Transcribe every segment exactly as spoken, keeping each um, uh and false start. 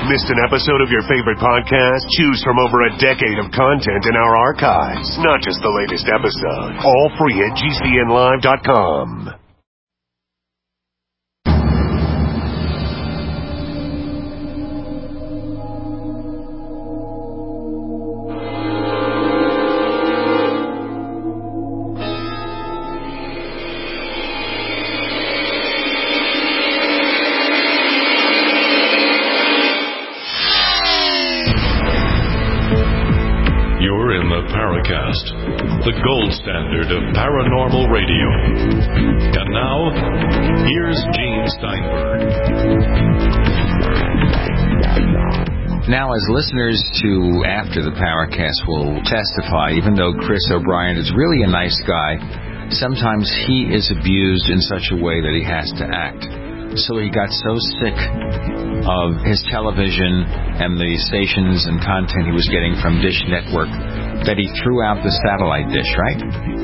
Missed an episode of your favorite podcast? Choose from over a decade of content in our archives, not just the latest episode. All free at G C N live dot com. The gold standard of paranormal radio. And now, here's Gene Steinberg. Now, as listeners to After the Paracast will testify, even though Chris O'Brien is really a nice guy, sometimes he is abused in such a way that he has to act. So he got so sick of his television and the stations and content he was getting from Dish Network that he threw out the satellite dish, right?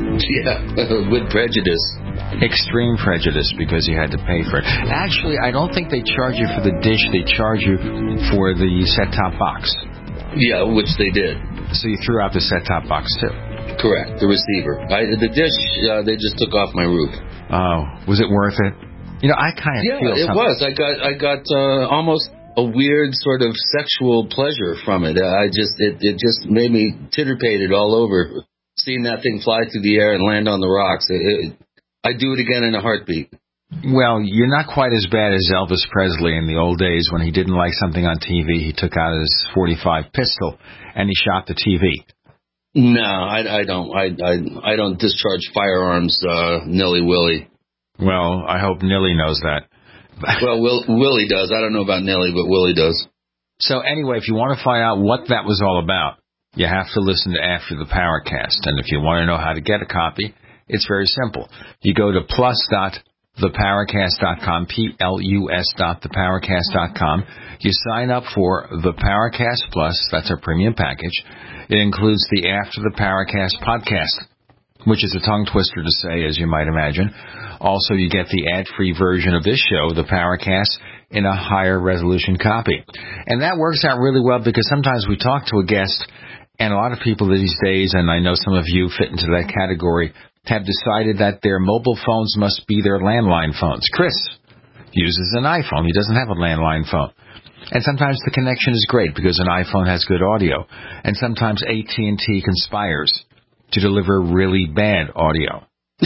Yeah, with prejudice. Extreme prejudice, because you had to pay for it. Actually, I don't think they charge you for the dish. They charge you for the set-top box. Yeah, which they did. So you threw out the set-top box, too? Correct, the receiver. I, the dish, uh, they just took off my roof. Oh, was it worth it? You know, I kind of yeah, feel it something. was. I got, I got uh, almost a weird sort of sexual pleasure from it. I just, it, it just made me titterpated all over. Seeing that thing fly through the air and land on the rocks, it, it, I'd do it again in a heartbeat. Well, you're not quite as bad as Elvis Presley in the old days when he didn't like something on T V. He took out his forty-five pistol and he shot the T V. No, I, I don't. I, I, I don't discharge firearms, uh, nilly-willy. Well, I hope Nilly knows that. Well, Will, Willie does. I don't know about Nelly, but Willie does. So anyway, if you want to find out what that was all about, you have to listen to After the Paracast. And if you want to know how to get a copy, it's very simple. You go to plus dot the paracast dot com, P L U S dot the paracast dot com. You sign up for the Paracast Plus. That's our premium package. It includes the After the Paracast podcast, which is a tongue twister to say, as you might imagine. Also, you get the ad-free version of this show, the Paracast, in a higher resolution copy. And that works out really well because sometimes we talk to a guest, and a lot of people these days, and I know some of you fit into that category, have decided that their mobile phones must be their landline phones. Chris uses an iPhone. He doesn't have a landline phone. And sometimes the connection is great because an iPhone has good audio. And sometimes A T and T conspires to deliver really bad audio.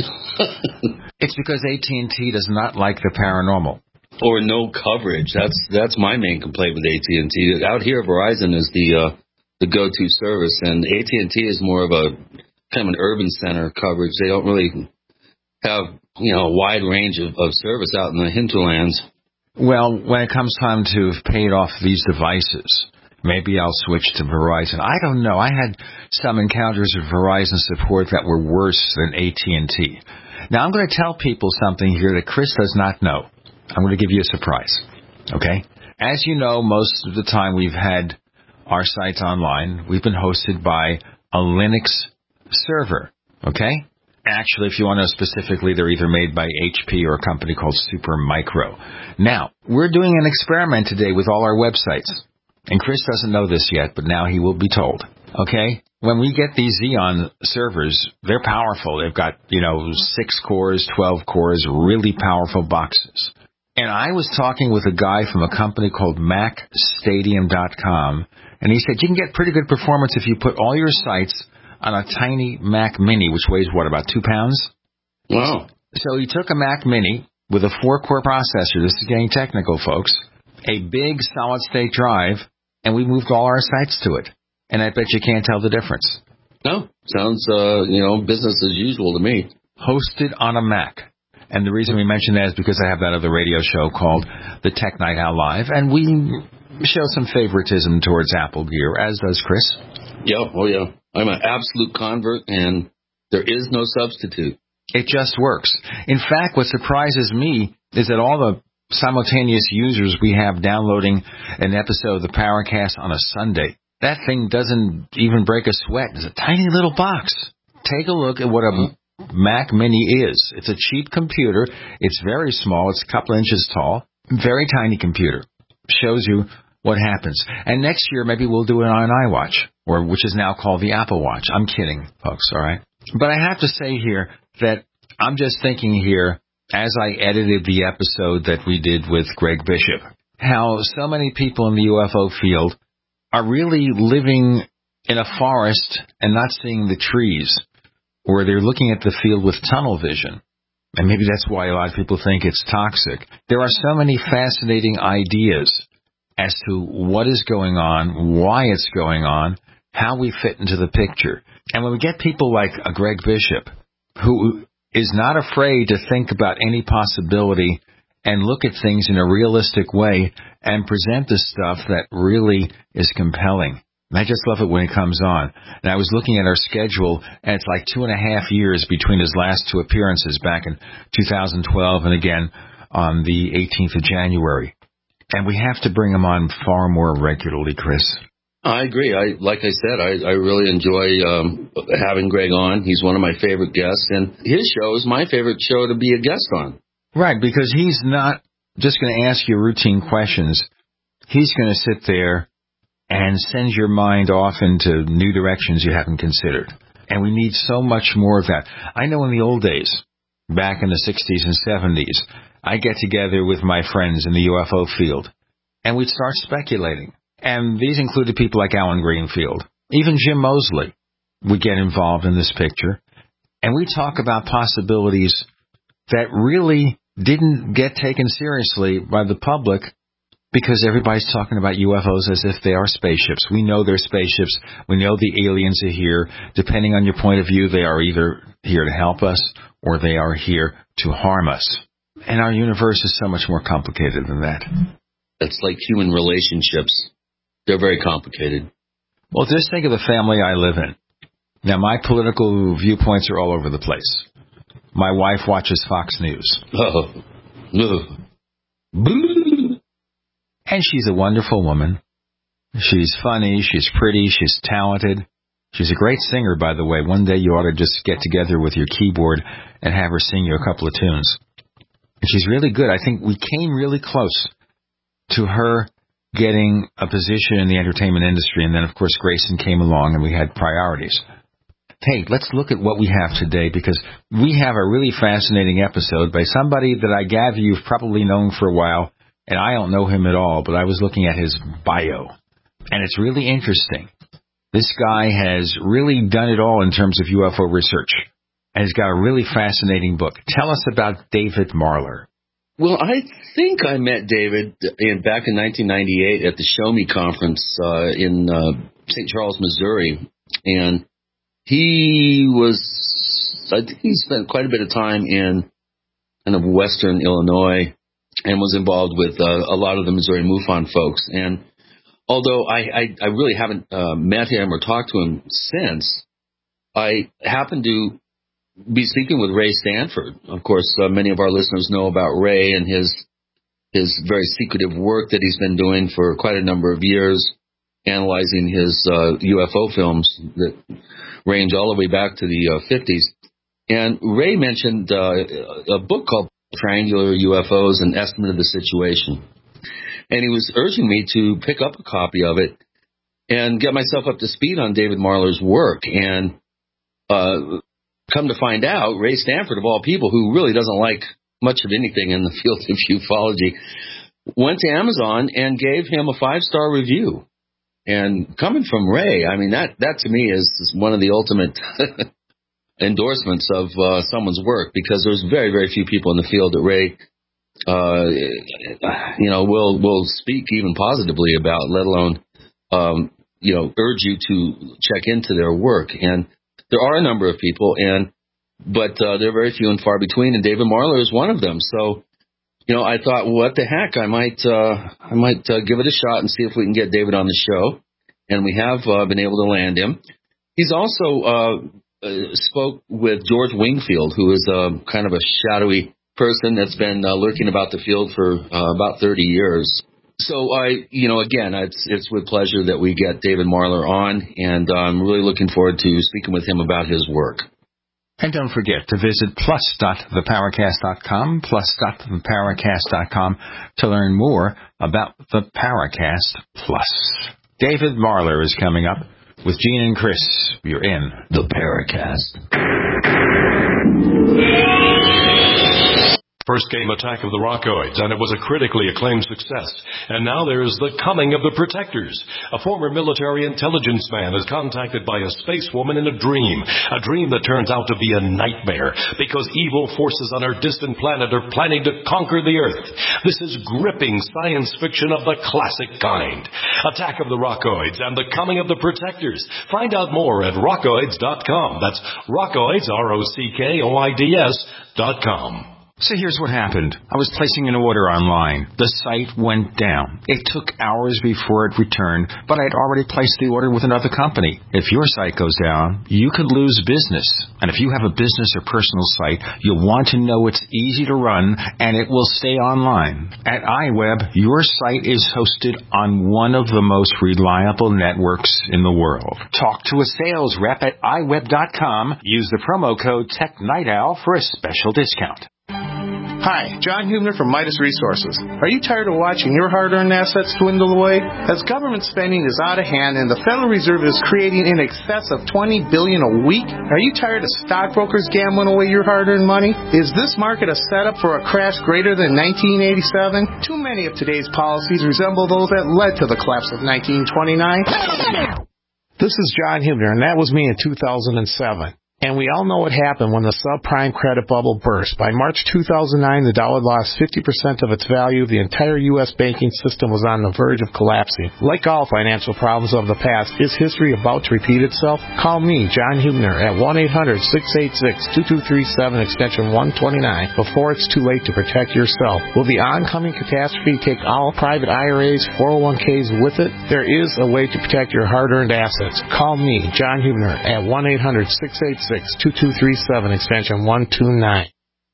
It's because A T and T does not like the paranormal. Or no coverage. That's that's my main complaint with A T and T. Out here, Verizon is the uh, the go-to service, and A T and T is more of a kind of an urban center coverage. They don't really have, you know, a wide range of, of service out in the hinterlands. Well, when it comes time to have paid off these devices, maybe I'll switch to Verizon. I don't know. I had some encounters with Verizon support that were worse than A T and T. Now, I'm going to tell people something here that Chris does not know. I'm going to give you a surprise, okay? As you know, most of the time we've had our sites online. We've been hosted by a Linux server, okay? Actually, if you want to know specifically, they're either made by H P or a company called Supermicro. Now, we're doing an experiment today with all our websites. And Chris doesn't know this yet, but now he will be told, okay? When we get these Xeon servers, they're powerful. They've got, you know, six cores, twelve cores, really powerful boxes. And I was talking with a guy from a company called Mac Stadium dot com, and he said you can get pretty good performance if you put all your sites on a tiny Mac Mini, which weighs, what, about two pounds? Wow. So he took a Mac Mini with a four-core processor. This is getting technical, folks. A big solid-state drive, and we moved all our sites to it. And I bet you can't tell the difference. No, sounds, uh, you know, business as usual to me. Hosted on a Mac. And the reason we mention that is because I have that other radio show called The Tech Night Owl Live, and we show some favoritism towards Apple gear, as does Chris. Yeah, oh yeah. I'm an absolute convert, and there is no substitute. It just works. In fact, what surprises me is that all the simultaneous users we have downloading an episode of the Paracast on a Sunday, that thing doesn't even break a sweat. It's a tiny little box. Take a look at what a Mac Mini is. It's a cheap computer. It's very small. It's a couple inches tall. Very tiny computer. Shows you what happens. And next year, maybe we'll do it on an iWatch, or which is now called the Apple Watch. I'm kidding, folks, all right? But I have to say here that I'm just thinking here, as I edited the episode that we did with Greg Bishop, how so many people in the U F O field are really living in a forest and not seeing the trees, or they're looking at the field with tunnel vision. And maybe that's why a lot of people think it's toxic. There are so many fascinating ideas as to what is going on, why it's going on, how we fit into the picture. And when we get people like a Greg Bishop, who is not afraid to think about any possibility and look at things in a realistic way and present the stuff that really is compelling. And I just love it when it comes on. And I was looking at our schedule, and it's like two and a half years between his last two appearances back in two thousand twelve and again on the eighteenth of January. And we have to bring him on far more regularly, Chris. I agree. I like I said, I, I really enjoy um, having Greg on. He's one of my favorite guests, and his show is my favorite show to be a guest on. Right, because he's not just going to ask you routine questions. He's going to sit there and send your mind off into new directions you haven't considered. And we need so much more of that. I know in the old days, back in the sixties and seventies, I'd get together with my friends in the U F O field, and we'd start speculating. And these included people like Alan Greenfield. Even Jim Moseley would get involved in this picture. And we talk about possibilities that really didn't get taken seriously by the public because everybody's talking about U F Os as if they are spaceships. We know they're spaceships. We know the aliens are here. Depending on your point of view, they are either here to help us or they are here to harm us. And our universe is so much more complicated than that. It's like human relationships. They're very complicated. Well, just think of the family I live in. Now, my political viewpoints are all over the place. My wife watches Fox News. Oh. And she's a wonderful woman. She's funny, she's pretty, she's talented. She's a great singer, by the way. One day you ought to just get together with your keyboard and have her sing you a couple of tunes. And she's really good. I think we came really close to her getting a position in the entertainment industry. And then, of course, Grayson came along and we had priorities. Hey, let's look at what we have today, because we have a really fascinating episode by somebody that I gather you've probably known for a while, and I don't know him at all, but I was looking at his bio, and it's really interesting. This guy has really done it all in terms of U F O research, and he's got a really fascinating book. Tell us about David Marler. Well, I think I met David in, back in nineteen ninety-eight at the Show Me conference uh, in uh, Saint Charles, Missouri, and he was, I think he spent quite a bit of time in kind of western Illinois and was involved with uh, a lot of the Missouri MUFON folks. And although I, I, I really haven't uh, met him or talked to him since, I happened to be speaking with Ray Stanford. Of course, uh, many of our listeners know about Ray and his his very secretive work that he's been doing for quite a number of years, analyzing his uh, U F O films that range all the way back to the uh, fifties. And Ray mentioned uh, a book called Triangular U F Os, An Estimate of the Situation. And he was urging me to pick up a copy of it and get myself up to speed on David Marler's work. And uh, come to find out, Ray Stanford, of all people, who really doesn't like much of anything in the field of ufology, went to Amazon and gave him a five-star review. And coming from Ray, I mean, that, that to me is one of the ultimate endorsements of uh, someone's work, because there's very, very few people in the field that Ray, uh, you know, will will speak even positively about, let alone, um, you know, urge you to check into their work. And there are a number of people, and but uh, they're very few and far between, and David Marler is one of them. So, you know, I thought, what the heck, I might uh, I might uh, give it a shot and see if we can get David on the show, and we have uh, been able to land him. He's also uh, uh, spoke with George Wingfield, who is uh, kind of a shadowy person that's been uh, lurking about the field for uh, about thirty years. So I, you know, again, it's it's with pleasure that we get David Marler on, and I'm really looking forward to speaking with him about his work. And don't forget to visit plus dot the paracast dot com, plus dot the paracast dot com, to learn more about the Paracast Plus. David Marler is coming up with Gene and Chris. You're in the Paracast. First came Attack of the Rockoids, and it was a critically acclaimed success. And now there's The Coming of the Protectors. A former military intelligence man is contacted by a space woman in a dream, a dream that turns out to be a nightmare, because evil forces on her distant planet are planning to conquer the Earth. This is gripping science fiction of the classic kind. Attack of the Rockoids and The Coming of the Protectors. Find out more at rockoids dot com. That's Rockoids, R O C K O I D S dot com. So here's what happened. I was placing an order online. The site went down. It took hours before it returned, but I had already placed the order with another company. If your site goes down, you could lose business. And if you have a business or personal site, you'll want to know it's easy to run and it will stay online. At iWeb, your site is hosted on one of the most reliable networks in the world. Talk to a sales rep at i web dot com. Use the promo code TechNightOwl for a special discount. Hi, John Hubner from Midas Resources. Are you tired of watching your hard-earned assets dwindle away? As government spending is out of hand and the Federal Reserve is creating in excess of twenty billion dollars a week, are you tired of stockbrokers gambling away your hard-earned money? Is this market a setup for a crash greater than nineteen eighty-seven? Too many of today's policies resemble those that led to the collapse of nineteen twenty-nine. This is John Hubner, and that was me in two thousand seven. And we all know what happened when the subprime credit bubble burst. By March two thousand nine, the dollar lost fifty percent of its value. The entire U S banking system was on the verge of collapsing. Like all financial problems of the past, is history about to repeat itself? Call me, John Hubner, at one eight hundred six eight six two two three seven, extension one twenty-nine, before it's too late to protect yourself. Will the oncoming catastrophe take all private I R As, four oh one k's with it? There is a way to protect your hard-earned assets. Call me, John Hubner, at one eight hundred six eight six two two three seven, extension one twenty-nine.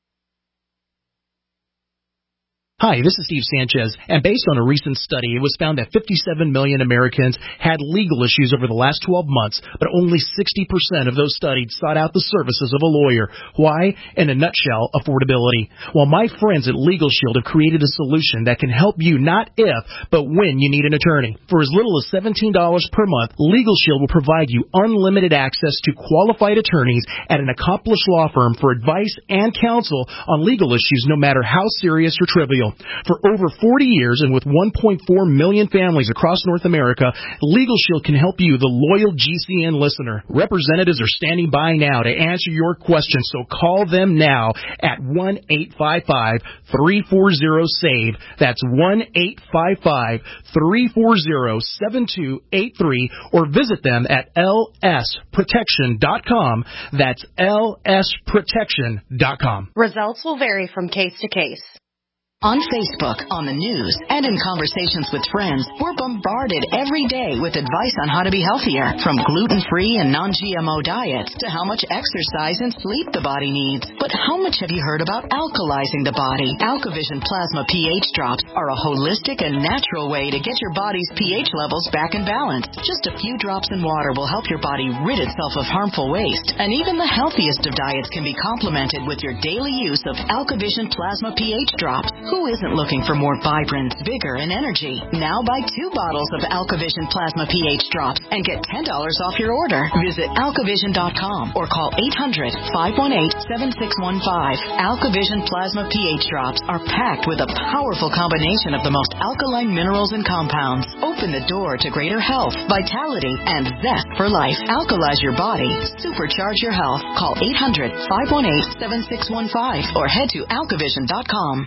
Hi, this is Steve Sanchez, and based on a recent study, it was found that fifty-seven million Americans had legal issues over the last twelve months, but only sixty percent of those studied sought out the services of a lawyer. Why? In a nutshell, affordability. Well, my friends at Legal Shield have created a solution that can help you not if, but when you need an attorney. For as little as seventeen dollars per month, Legal Shield will provide you unlimited access to qualified attorneys at an accomplished law firm for advice and counsel on legal issues, no matter how serious or trivial. For over forty years and with one point four million families across North America, Legal Shield can help you, the loyal G C N listener. Representatives are standing by now to answer your questions, so call them now at one eight five five three four zero save. That's one eight five five three four zero seven two eight three, or visit them at L S protection dot com. That's L S protection dot com. Results will vary from case to case. On Facebook, on the news, and in conversations with friends, we're bombarded every day with advice on how to be healthier, from gluten-free and non-G M O diets to how much exercise and sleep the body needs. But how much have you heard about alkalizing the body? AlkaVision Plasma pH drops are a holistic and natural way to get your body's pH levels back in balance. Just a few drops in water will help your body rid itself of harmful waste. And even the healthiest of diets can be complemented with your daily use of AlkaVision Plasma pH drops. Who isn't looking for more vibrance, vigor, and energy? Now buy two bottles of AlkaVision Plasma pH drops and get ten dollars off your order. Visit alkavision dot com or call eight hundred five one eight seven six one five. AlkaVision Plasma pH drops are packed with a powerful combination of the most alkaline minerals and compounds. Open the door to greater health, vitality, and zest for life. Alkalize your body. Supercharge your health. Call eight hundred five one eight seven six one five or head to alkavision dot com.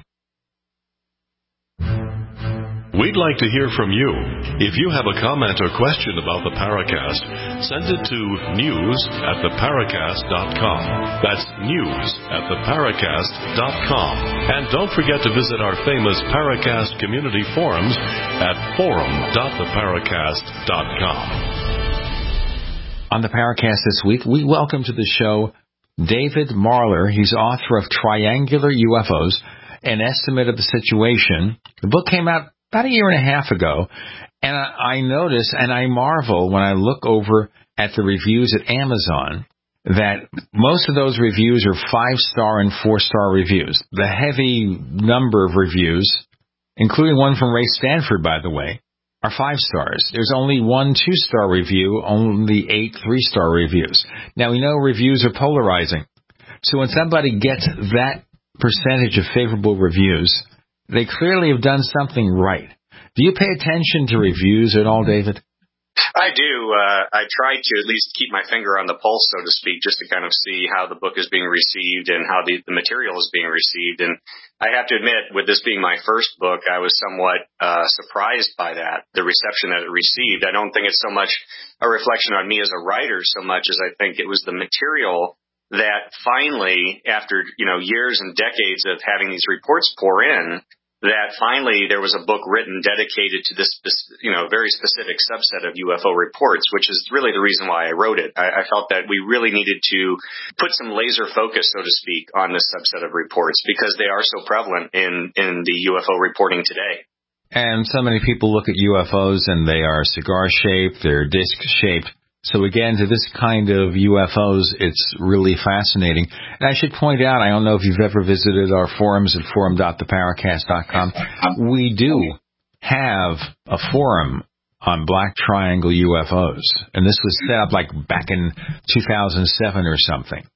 We'd like to hear from you. If you have a comment or question about the Paracast, send it to news at the paracast dot com. That's news at the paracast dot com. And don't forget to visit our famous Paracast community forums at forum dot the paracast dot com. On the Paracast this week, we welcome to the show David Marler. He's author of Triangular U F Os, An Estimate of the Situation. The book came out about a year and a half ago, and I, I notice and I marvel when I look over at the reviews at Amazon that most of those reviews are five-star and four-star reviews. The heavy number of reviews, including one from Ray Stanford, by the way, are five stars. There's only one two-star review, only eight three-star reviews. Now, we know reviews are polarizing. So when somebody gets that percentage of favorable reviews, they clearly have done something right. Do you pay attention to reviews at all, David? I do. Uh, I try to at least keep my finger on the pulse, so to speak, just to kind of see how the book is being received and how the, the material is being received. And I have to admit, with this being my first book, I was somewhat uh, surprised by that, the reception that it received. I don't think it's so much a reflection on me as a writer so much as I think it was the material that finally, after, you know, years and decades of having these reports pour in, that finally there was a book written dedicated to this, you know, very specific subset of U F O reports, which is really the reason why I wrote it. I, I felt that we really needed to put some laser focus, so to speak, on this subset of reports because they are so prevalent in, in the U F O reporting today. And so many people look at U F Os and they are cigar-shaped, they're disc-shaped. So again, to this kind of U F Os, it's really fascinating. And I should point out, I don't know if you've ever visited our forums at forum dot the paracast dot com. We do have a forum on Black Triangle U F Os. And this was set up like back in two thousand seven or something.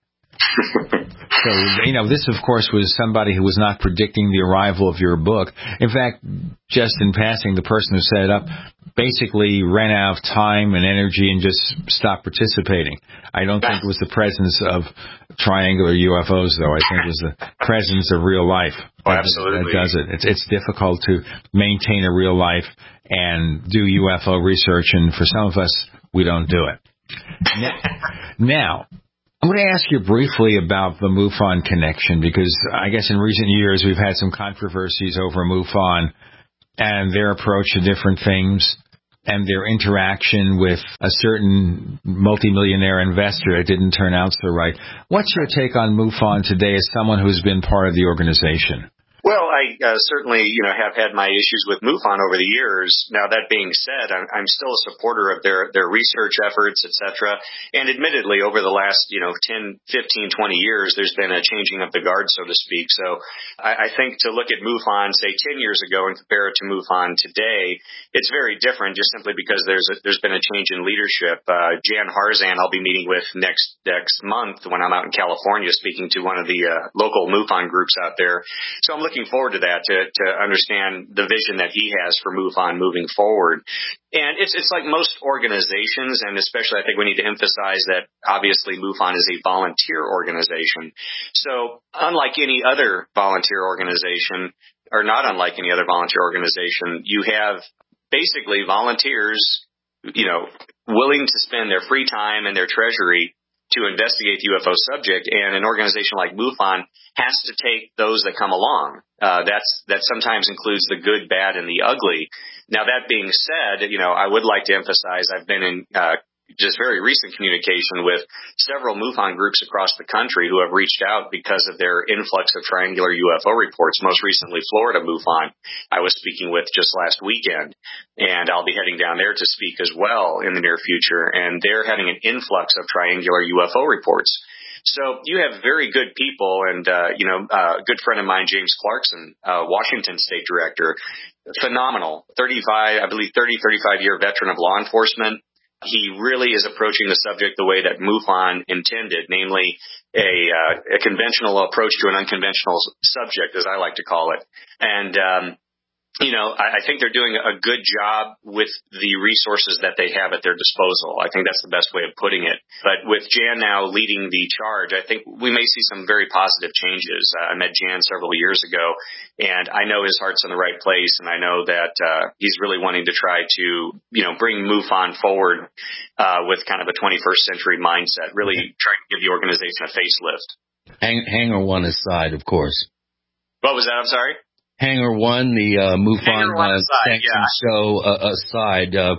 So, you know, this, of course, was somebody who was not predicting the arrival of your book. In fact, just in passing, the person who set it up basically ran out of time and energy and just stopped participating. I don't think it was the presence of triangular U F Os, though. I think it was the presence of real life. Oh, absolutely. That does it. It's, it's difficult to maintain a real life and do U F O research, and for some of us, we don't do it. Now, now I'm going to ask you briefly about the MUFON connection, because I guess in recent years we've had some controversies over MUFON and their approach to different things and their interaction with a certain multimillionaire investor that didn't turn out so right. What's your take on MUFON today as someone who's been part of the organization? Well, I uh, certainly, you know, have had my issues with MUFON over the years. Now, that being said, I'm, I'm still a supporter of their, their research efforts, et cetera. And admittedly, over the last, you know, ten, fifteen, twenty years, there's been a changing of the guard, so to speak. So I, I think to look at MUFON, say, ten years ago and compare it to MUFON today, it's very different just simply because there's a, there's been a change in leadership. Uh, Jan Harzan, I'll be meeting with next, next month when I'm out in California speaking to one of the uh, local MUFON groups out there. So I'm looking forward to that, to, to understand the vision that he has for MUFON moving forward. And it's it's like most organizations, and especially I think we need to emphasize that obviously MUFON is a volunteer organization. So unlike any other volunteer organization, or not unlike any other volunteer organization, you have basically volunteers, you know, willing to spend their free time and their treasury to investigate the U F O subject, and an organization like MUFON has to take those that come along. Uh, that's, that sometimes includes the good, bad, and the ugly. Now, that being said, you know, I would like to emphasize I've been in, uh, just very recent communication with several MUFON groups across the country who have reached out because of their influx of triangular U F O reports, most recently Florida MUFON I was speaking with just last weekend, and I'll be heading down there to speak as well in the near future, and they're having an influx of triangular U F O reports. So you have very good people, and, uh, you know, uh, a good friend of mine, James Clarkson, uh, Washington State Director, phenomenal, thirty-five, I believe thirty, thirty-five year veteran of law enforcement. He really is approaching the subject the way that MUFON intended, namely a, uh, a conventional approach to an unconventional subject, as I like to call it. And, um, you know, I, I think they're doing a good job with the resources that they have at their disposal. I think that's the best way of putting it. But with Jan now leading the charge, I think we may see some very positive changes. Uh, I met Jan several years ago, and I know his heart's in the right place, and I know that uh, he's really wanting to try to, you know, bring MUFON forward uh, with kind of a twenty-first century mindset, really trying to give the organization a facelift. Hang, Hangar One aside, of course. What was that? I'm sorry? Hangar One, the uh, MUFON uh, aside, yeah. show uh, aside, uh,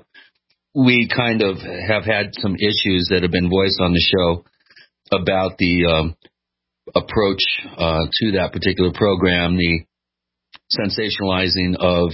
we kind of have had some issues that have been voiced on the show about the um, approach uh, to that particular program, the sensationalizing of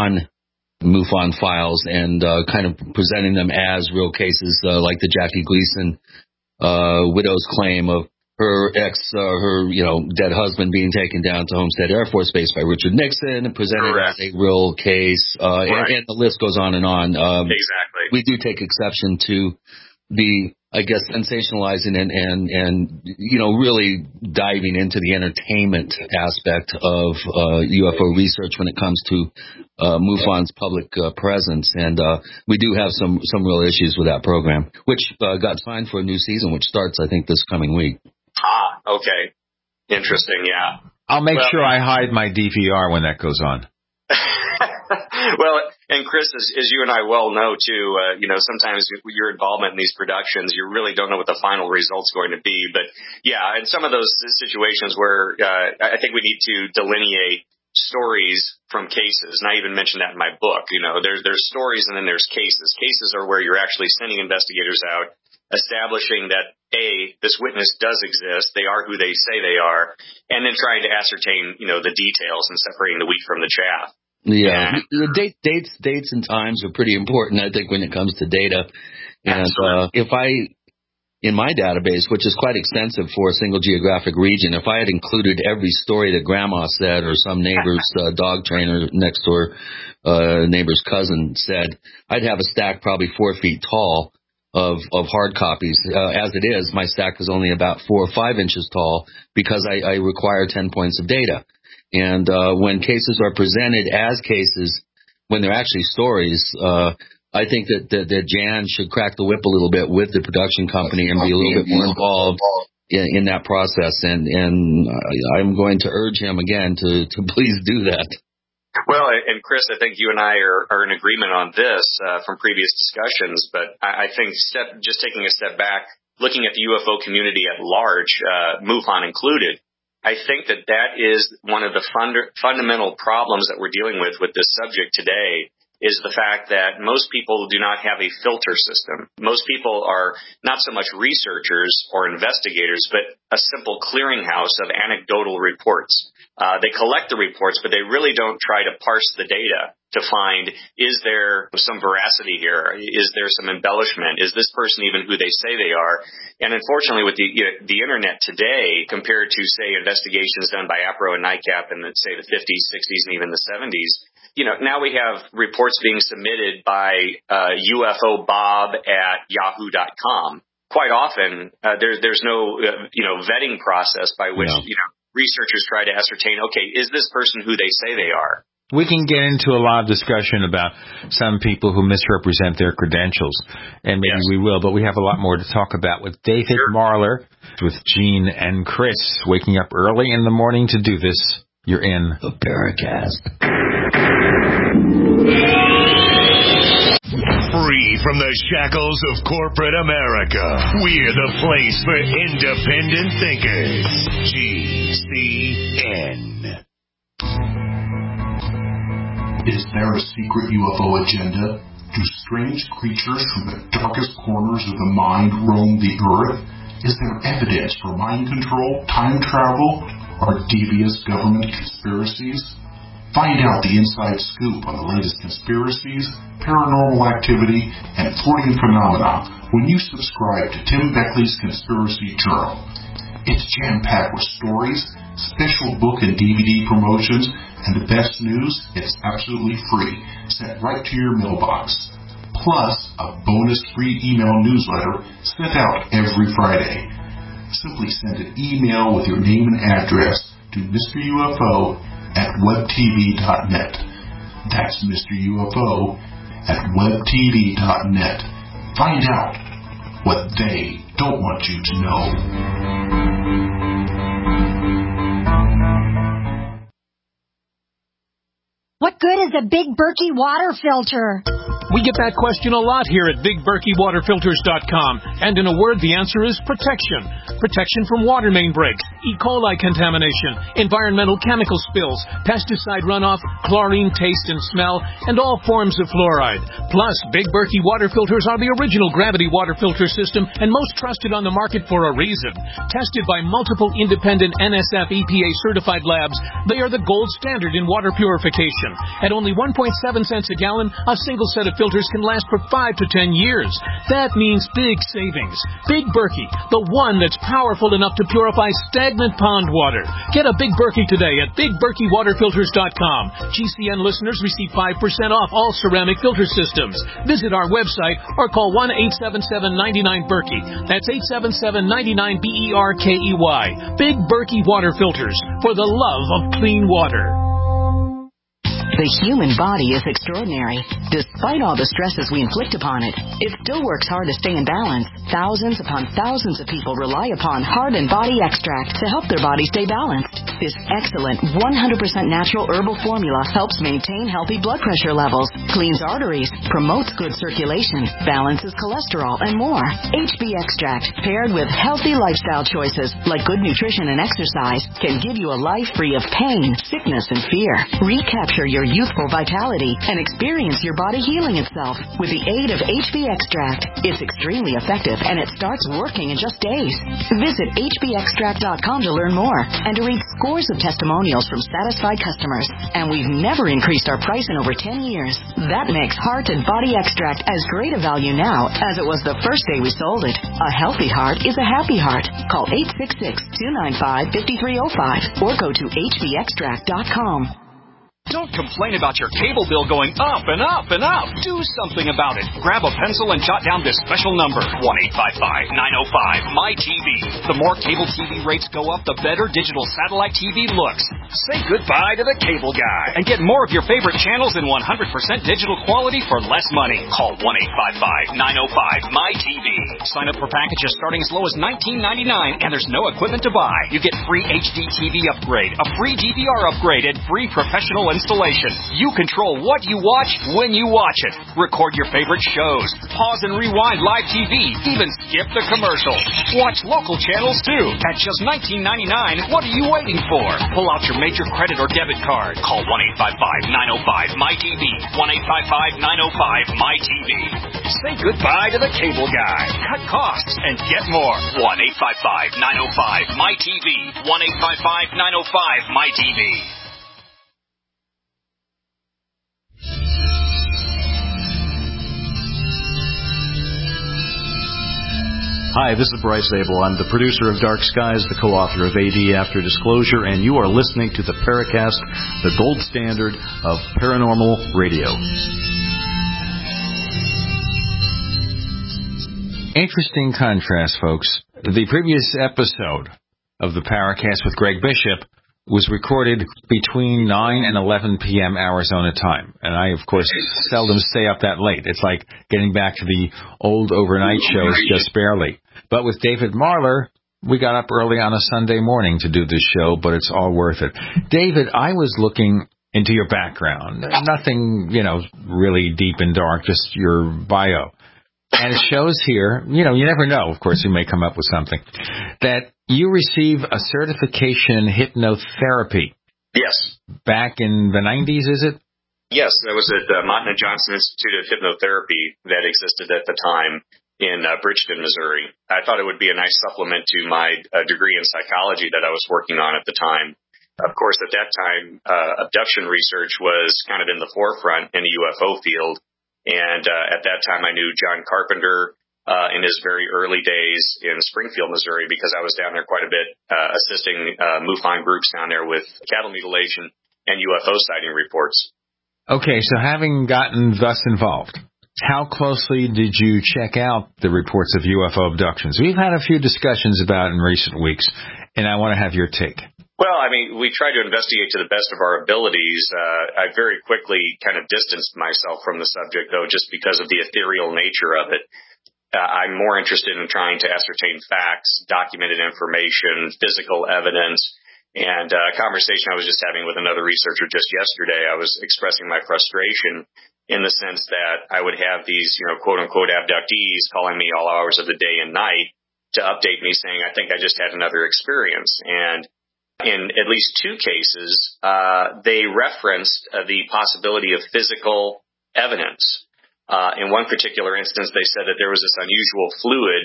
non-MUFON files and uh, kind of presenting them as real cases, uh, like the Jackie Gleason uh, widow's claim of her ex, uh, her, you know, dead husband being taken down to Homestead Air Force Base by Richard Nixon and presented Correct. as a real case, uh, right. and, and the list goes on and on. Um, exactly. We do take exception to the, I guess, sensationalizing and, and, and, you know, really diving into the entertainment aspect of uh, U F O research when it comes to uh, MUFON's public uh, presence. And uh, we do have some, some real issues with that program, which uh, got signed for a new season, which starts, I think, this coming week. Ah, okay. Interesting, yeah. I'll make well, sure I hide my D V R when that goes on. Well, and Chris, as, as you and I well know, too, uh, you know, sometimes your involvement in these productions, you really don't know what the final result's going to be. But, yeah, in some of those situations where uh, I think we need to delineate stories from cases, and I even mentioned that in my book. You know, there's, there's stories and then there's cases. Cases are where you're actually sending investigators out, establishing that, A, this witness does exist, they are who they say they are, and then trying to ascertain, you know, the details and separating the wheat from the chaff. Yeah, the date, dates, dates, and times are pretty important, I think, when it comes to data. And uh, if I, in my database, which is quite extensive for a single geographic region, if I had included every story that Grandma said or some neighbor's uh, dog trainer next door, uh, neighbor's cousin said, I'd have a stack probably four feet tall of of hard copies. Uh, as it is, my stack is only about four or five inches tall because I, I require ten points of data. And uh, when cases are presented as cases, when they're actually stories, uh, I think that, that, that Jan should crack the whip a little bit with the production company and be a little bit more involved in, in that process. And, and I'm going to urge him again to, to please do that. Well, and Chris, I think you and I are, are in agreement on this uh, from previous discussions, but I, I think step, just taking a step back, looking at the U F O community at large, uh, MUFON included, I think that that is one of the fund- fundamental problems that we're dealing with with this subject today is the fact that most people do not have a filter system. Most people are not so much researchers or investigators, but a simple clearinghouse of anecdotal reports. Uh, they collect the reports, but they really don't try to parse the data to find, is there some veracity here? Is there some embellishment? Is this person even who they say they are? And unfortunately, with the you know, the internet today, compared to, say, investigations done by APRO and NICAP in, the, say, the fifties, sixties, and even the seventies, you know, now we have reports being submitted by uh, U F O Bob at yahoo dot com. Quite often, uh, there, there's no, uh, you know, vetting process by which, no. you know, researchers try to ascertain, okay, is this person who they say they are? We can get into a lot of discussion about some people who misrepresent their credentials, and maybe yes. we will, but we have a lot more to talk about with David sure. Marler, with Gene and Chris, waking up early in the morning to do this. You're in the Paracast. Free from the shackles of corporate America, we're the place for independent thinkers. G C N. Is there a secret U F O agenda? Do strange creatures from the darkest corners of the mind roam the earth? Is there evidence for mind control, time travel, or devious government conspiracies? Find out the inside scoop on the latest conspiracies, paranormal activity, and Freudian phenomena when you subscribe to Tim Beckley's Conspiracy Journal. It's jam-packed with stories, special book and D V D promotions, and the best news, it's absolutely free, sent right to your mailbox. Plus, a bonus free email newsletter sent out every Friday. Simply send an email with your name and address to Mister U F O at web t v dot net. That's Mister U F O at web t v dot net. Find out what they don't want you to know. What good is a Big Berkey water filter? We get that question a lot here at big berkey water filters dot com. And in a word, the answer is protection. Protection from water main breaks, E. coli contamination, environmental chemical spills, pesticide runoff, chlorine taste and smell, and all forms of fluoride. Plus, Big Berkey water filters are the original gravity water filter system and most trusted on the market for a reason. Tested by multiple independent N S F E P A certified labs, they are the gold standard in water purification. At only one point seven cents a gallon, a single set of filters can last for five to ten years. That means big savings. Big Berkey, the one that's powerful enough to purify stagnant pond water. Get a Big Berkey today at big berkey water filters dot com. G C N listeners receive five percent off all ceramic filter systems. Visit our website or call one eight seven seven, nine nine, Berkey. That's eight seven seven, nine nine, B E R K E Y. Big Berkey Water Filters, for the love of clean water. The human body is extraordinary. Despite all the stresses we inflict upon it, it still works hard to stay in balance. Thousands upon thousands of people rely upon Heart and Body Extract to help their body stay balanced. This excellent one hundred percent natural herbal formula helps maintain healthy blood pressure levels, cleans arteries, promotes good circulation, balances cholesterol, and more. H B Extract, paired with healthy lifestyle choices like good nutrition and exercise, can give you a life free of pain, sickness, and fear. Recapture your youthful vitality and experience your body healing itself with the aid of H B Extract. It's extremely effective and it starts working in just days. Visit H B extract dot com to learn more and to read scores of testimonials from satisfied customers. And we've never increased our price in over ten years. That makes Heart and Body Extract as great a value now as it was the first day we sold it. A healthy heart is a happy heart. Call eight six six, two nine five, five three zero five or go to H B extract dot com. Don't complain about your cable bill going up and up and up. Do something about it. Grab a pencil and jot down this special number, one eight five five, nine oh five, M Y T V. The more cable T V rates go up, the better digital satellite T V looks. Say goodbye to the cable guy and get more of your favorite channels in one hundred percent digital quality for less money. Call one eight five five, nine oh five, M Y T V. Sign up for packages starting as low as nineteen ninety-nine, and there's no equipment to buy. You get free H D T V upgrade, a free D V R upgrade, and free professional installation. You control what you watch when you watch it. Record your favorite shows. Pause and rewind live T V. Even skip the commercials. Watch local channels too. At just nineteen ninety-nine, what are you waiting for? Pull out your major credit or debit card. Call one eight five five, nine oh five, M Y T V. one eight five five, nine oh five, M Y T V. Say goodbye to the cable guy. Cut costs and get more. one eight five five, nine oh five, M Y T V. one eight five five, nine oh five, M Y T V. Hi, this is Bryce Abel. I'm the producer of Dark Skies, the co-author of A D After Disclosure, and you are listening to the Paracast, the gold standard of paranormal radio. Interesting contrast, folks. The previous episode of the Paracast with Greg Bishop was recorded between nine and eleven p.m. Arizona time. And I, of course, seldom stay up that late. It's like getting back to the old overnight shows just barely. But with David Marler, we got up early on a Sunday morning to do this show, but it's all worth it. David, I was looking into your background. Nothing, you know, really deep and dark, just your bio. And it shows here, you know, you never know, of course, you may come up with something, that you receive a certification in hypnotherapy. Yes. Back in the nineties, is it? Yes, that was at the Mott and Johnson Institute of Hypnotherapy that existed at the time in uh, Bridgeton, Missouri. I thought it would be a nice supplement to my uh, degree in psychology that I was working on at the time. Of course, at that time, uh, abduction research was kind of in the forefront in the U F O field. And uh, at that time, I knew John Carpenter uh, in his very early days in Springfield, Missouri, because I was down there quite a bit uh, assisting uh, MUFON groups down there with cattle mutilation and U F O sighting reports. Okay, so having gotten thus involved, how closely did you check out the reports of U F O abductions? We've had a few discussions about it in recent weeks, and I want to have your take. Well, I mean, we try to investigate to the best of our abilities. Uh, I very quickly kind of distanced myself from the subject, though, just because of the ethereal nature of it. Uh, I'm more interested in trying to ascertain facts, documented information, physical evidence. And uh, a conversation I was just having with another researcher just yesterday, I was expressing my frustration in the sense that I would have these, you know, quote-unquote abductees calling me all hours of the day and night to update me saying, I think I just had another experience. And in at least two cases, uh, they referenced uh, the possibility of physical evidence. Uh, in one particular instance, they said that there was this unusual fluid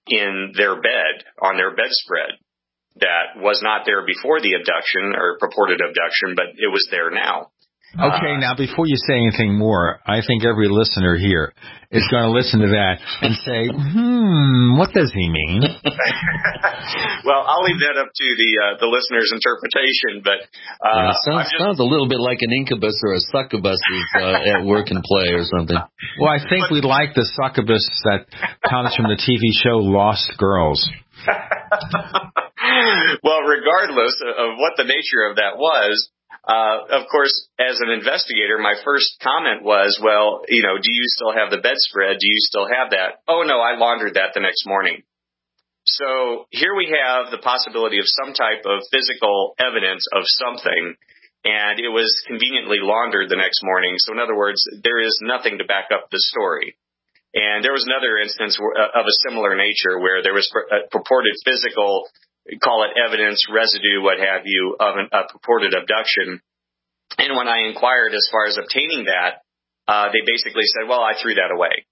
in their bed, on their bedspread, that was not there before the abduction or purported abduction, but it was there now. Okay, uh, now before you say anything more, I think every listener here is going to listen to that and say, hmm, what does he mean? Well, I'll leave that up to the uh, the listener's interpretation, but uh, yeah, sounds, just, sounds a little bit like an incubus or a succubus is uh, at work and play or something. Well, I think we like the succubus that comes from the T V show Lost Girls. Well, regardless of what the nature of that was, Uh, of course, as an investigator, my first comment was, well, you know, do you still have the bedspread? Do you still have that? Oh, no, I laundered that the next morning. So here we have the possibility of some type of physical evidence of something, and it was conveniently laundered the next morning. So in other words, there is nothing to back up the story. And there was another instance of a similar nature where there was a purported physical, call it evidence, residue, what have you, of an, a purported abduction. And when I inquired as far as obtaining that, uh, they basically said, well, I threw that away.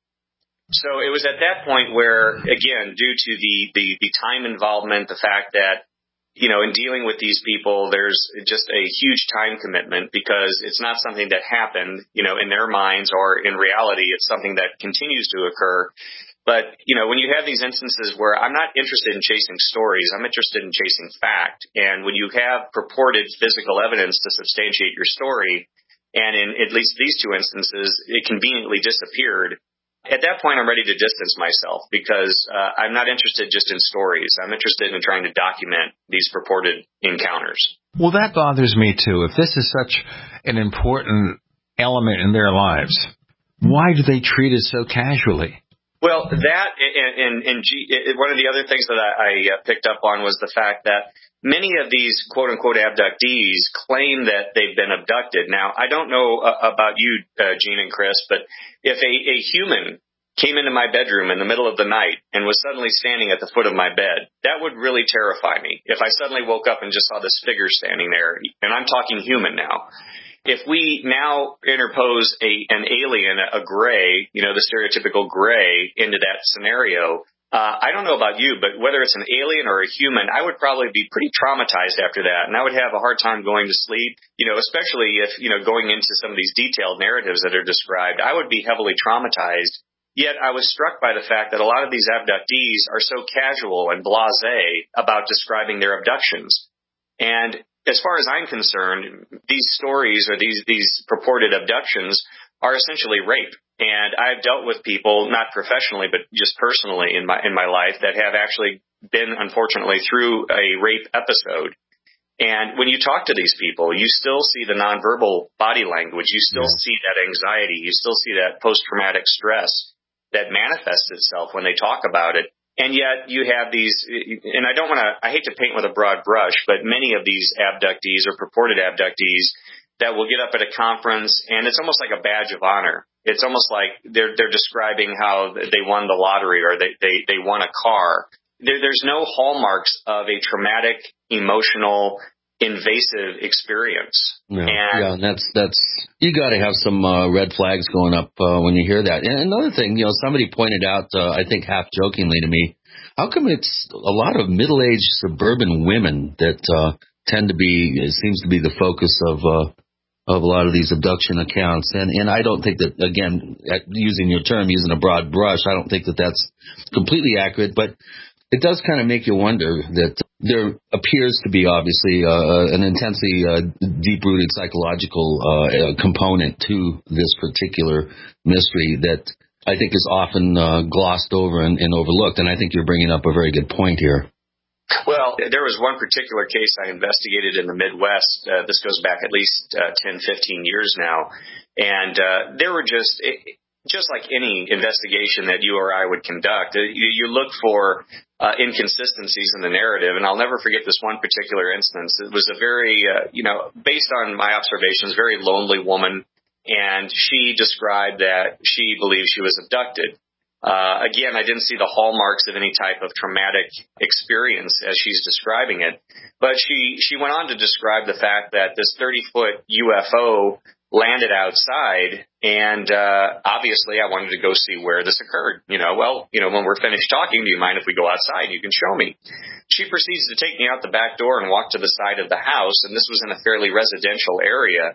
So it was at that point where, again, due to the, the, the time involvement, the fact that, you know, in dealing with these people, there's just a huge time commitment because it's not something that happened, you know, in their minds or in reality. It's something that continues to occur. But, you know, when you have these instances where I'm not interested in chasing stories, I'm interested in chasing fact. And when you have purported physical evidence to substantiate your story, and in at least these two instances, it conveniently disappeared, at that point I'm ready to distance myself because uh, I'm not interested just in stories. I'm interested in trying to document these purported encounters. Well, that bothers me, too. If this is such an important element in their lives, why do they treat it so casually? Well, that and, and, and G, one of the other things that I, I picked up on was the fact that many of these quote-unquote abductees claim that they've been abducted. Now, I don't know uh, about you, uh, Gene and Chris, but if a, a human came into my bedroom in the middle of the night and was suddenly standing at the foot of my bed, that would really terrify me. If I suddenly woke up and just saw this figure standing there, and I'm talking human now. If we now interpose a an alien, a gray, you know, the stereotypical gray into that scenario, uh, I don't know about you, but whether it's an alien or a human, I would probably be pretty traumatized after that. And I would have a hard time going to sleep, you know, especially if, you know, going into some of these detailed narratives that are described, I would be heavily traumatized. Yet I was struck by the fact that a lot of these abductees are so casual and blasé about describing their abductions. And as far as I'm concerned, these stories or these, these purported abductions are essentially rape. And I've dealt with people, not professionally, but just personally in my, in my life that have actually been, unfortunately, through a rape episode. And when you talk to these people, you still see the nonverbal body language. You still yeah. see that anxiety. You still see that post-traumatic stress that manifests itself when they talk about it. And yet you have these, and I don't want to, I hate to paint with a broad brush, but many of these abductees or purported abductees that will get up at a conference and it's almost like a badge of honor. It's almost like they're they're describing how they won the lottery or they, they, they won a car. There, there's no hallmarks of a traumatic, emotional, invasive experience. Yeah, and, yeah, and that's that's you got to have some uh, red flags going up uh, when you hear that. And another thing, you know, somebody pointed out, uh, I think half jokingly to me, how come it's a lot of middle-aged suburban women that uh, tend to be, it seems to be the focus of uh, of a lot of these abduction accounts. And and I don't think that, again, using your term, using a broad brush, I don't think that that's completely accurate, but it does kind of make you wonder that there appears to be obviously uh, an intensely uh, deep-rooted psychological uh, component to this particular mystery that I think is often uh, glossed over and, and overlooked. And I think you're bringing up a very good point here. Well, there was one particular case I investigated in the Midwest. Uh, this goes back at least uh, ten, fifteen years now. And uh, there were just... It, Just like any investigation that you or I would conduct, you, you look for uh, inconsistencies in the narrative. And I'll never forget this one particular instance. It was a very, uh, you know, based on my observations, very lonely woman. And she described that she believed she was abducted. Uh, again, I didn't see the hallmarks of any type of traumatic experience as she's describing it. But she, she went on to describe the fact that this thirty-foot U F O landed outside, and uh obviously I wanted to go see where this occurred. You know, well, you know, when we're finished talking, do you mind if we go outside? You can show me. She proceeds to take me out the back door and walk to the side of the house, and this was in a fairly residential area.